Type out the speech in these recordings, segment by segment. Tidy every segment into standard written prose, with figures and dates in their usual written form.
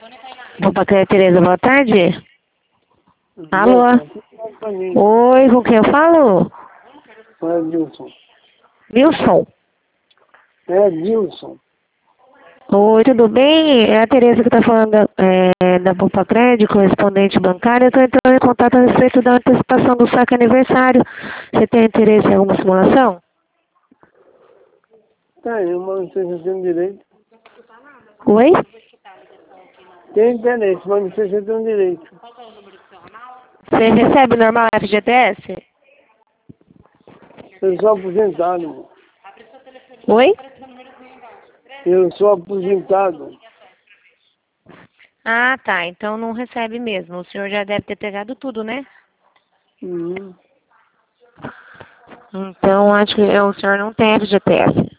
Opa, Tereza, boa tarde. Alô? Boa Oi, com quem eu falo? É Dilson. Wilson. É Dilson. Oi, tudo bem? É a Tereza que está falando da Poupa Crédito, correspondente bancário. Eu estou entrando em contato a respeito da antecipação do saque aniversário. Você tem interesse em alguma simulação? Tem, mas não sei se eu tenho direito. Oi? Tem interesse, mas não sei se eu tenho direito. Você recebe normal FGTS? Eu sou aposentado, irmão. Oi? Eu sou aposentado. Ah, tá. Então não recebe mesmo. O senhor já deve ter pegado tudo, né? Uhum. Então acho que o senhor não tem FGTS.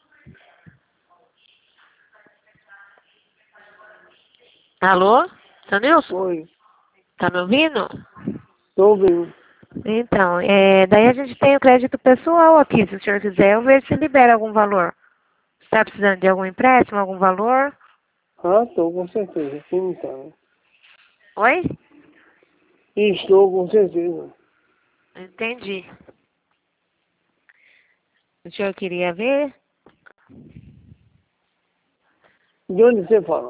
Alô? Seu Nilson? Oi. Tá me ouvindo? Estou bem. Então, daí a gente tem o crédito pessoal aqui. Se o senhor quiser, eu vejo se libera algum valor. Está precisando de algum empréstimo, algum valor? Ah, estou com certeza. Sim, tá. Oi? Estou com certeza. Entendi. O senhor queria ver? De onde você fala?